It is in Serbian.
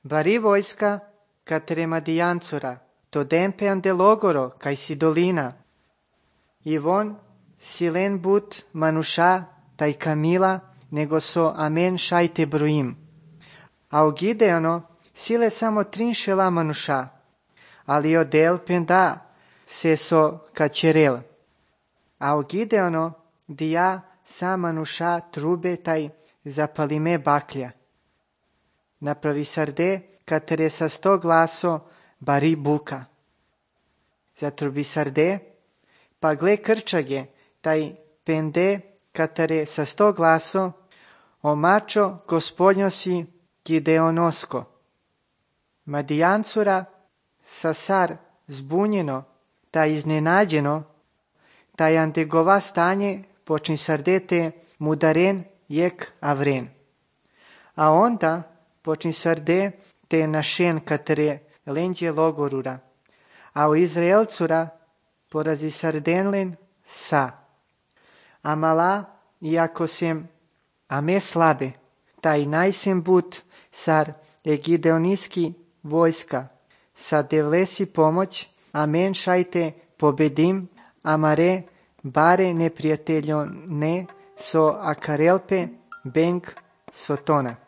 Vari vojska către Madianțura, todempe ande logoro kai Sidolina. Ivon silen but manusha tai Camila negoso amen šaite bruim. Au Gideono sile samo trinšela manusha, ali odel penda se so kačerel. Au Gideono dia sa manusha trube tai zapalime baklja. Napravi sarde către sa 100 glaso bari buka. Zatrubi sarde, pa gle krčage taj pende către sa 100 glaso o mačo gospodnjo si Gideonosko. Madijancura sasar zbunjeno ta iznenađeno taj antegova stanje počni sardete mudaren jek avren. A onda počni sarde te našen către lenđe logorura. A u Izraelcura porazi sardenlen sa. Amala, iako sem ame slabe, taj najsem but sar Gideoniski vojska, sa devlesi pomoć, amen šajte pobedim, amare bare neprijateljo ne so akarelpe beng sotona.